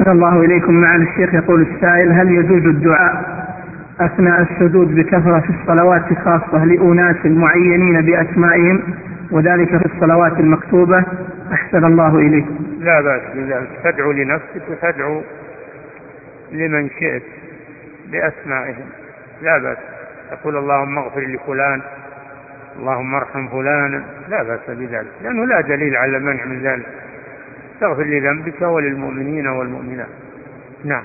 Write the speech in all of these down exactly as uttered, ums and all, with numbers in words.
أحسن الله إليكم. معالي الشيخ، يقول السائل: هل يجوز الدعاء أثناء السجود بكثرة في الصلوات خاصة لأناس معينين بأسمائهم وذلك في الصلوات المكتوبة؟ أحسن الله إليكم. لا بأس بذلك، تدعو لنفسك وتدعو لمن شئت بأسمائهم، لا بأس. تقول اللهم اغفر لفلان، اللهم ارحم فلانا، لا بأس بذلك، لأنه لا دليل على منع من ذلك. تغفر لذنبك وللمؤمنين والمؤمنات. نعم.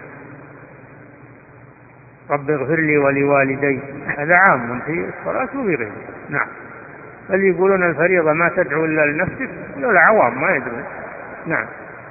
رب اغفر لي ولوالدي، هذا عام في الصلاة وغيره. نعم. بل يقولون الفريضة ما تدعو إلا لنفسك، ولا العوام ما يدعون. نعم.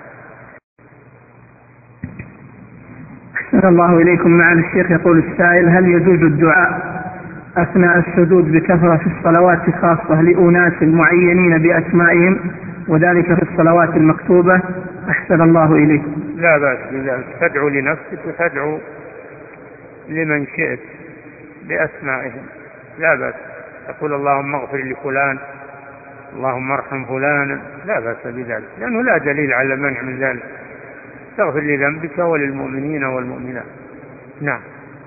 أحسن الله إليكم. معالي الشيخ، يقول السائل: هل يجوز الدعاء أثناء السجود بكثرة في الصلوات خاصة لأناس معينين بأسمائهم وذلك في الصلوات المكتوبة؟ أحسن الله إليكم. لا بأس بذلك، تدعو لنفسك وتدعو لمن شئت بأسمائهم، لا بأس. تقول اللهم اغفر لفلان، اللهم ارحم فلانا، لا بأس بذلك، لأنه لا دليل على منع من ذلك. تغفر لذنبك وللمؤمنين والمؤمنات. نعم.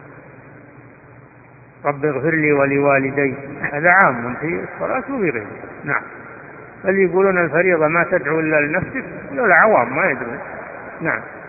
رب اغفر لي ولوالدي، هذا عام في الصلاة وغيره. نعم. بل يقولون الفريضة ما تدعو إلا لنفسك، ولا العوام ما يدعون. نعم.